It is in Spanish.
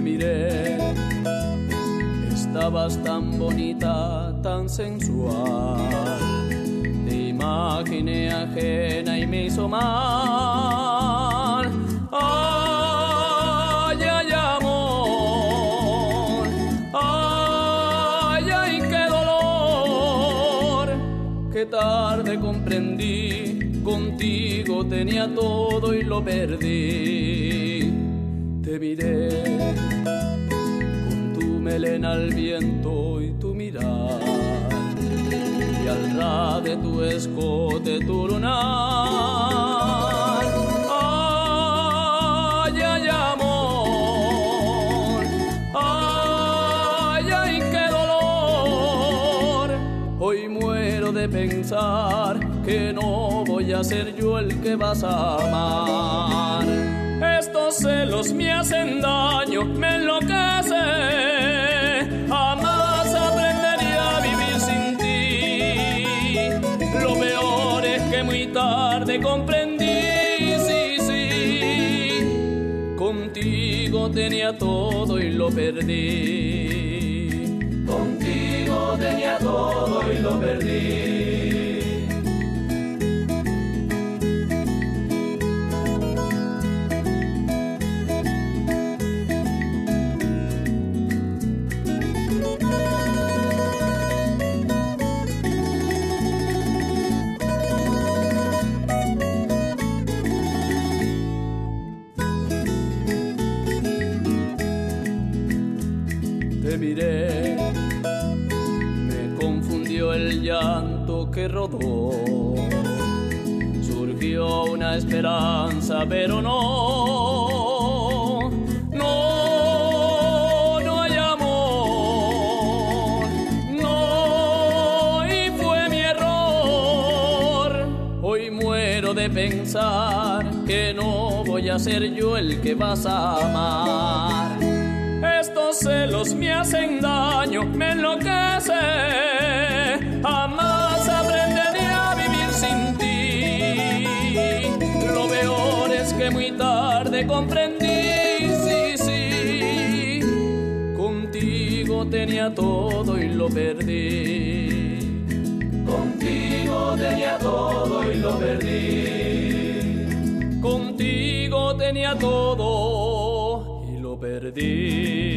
miré, estabas tan bonita, tan sensual. Te imaginé ajena y me hizo mal. Ay, ay, amor, ay, ay, qué dolor. Qué tarde comprendí, contigo tenía todo y lo perdí. Te miré con tu melena al viento y tu mirar, y al ras de tu escote tu lunar. Ay, ay, amor, ay, ay, qué dolor. Hoy muero de pensar que no voy a ser yo el que vas a amar. Estos celos me hacen daño, me enloquece. Jamás aprendería a vivir sin ti. Lo peor es que muy tarde comprendí, sí, sí. Contigo tenía todo y lo perdí. Contigo tenía todo y lo perdí. Te miré, me confundió el llanto que rodó. Surgió una esperanza, pero no, no, no hay amor, no, y fue mi error. Hoy muero de pensar que no voy a ser yo el que vas a amar. Estos celos me hacen daño, me enloquece. Jamás aprendería a vivir sin ti. Lo peor es que muy tarde comprendí, sí, sí. Contigo tenía todo y lo perdí. Contigo tenía todo y lo perdí. Contigo tenía todo y lo perdí.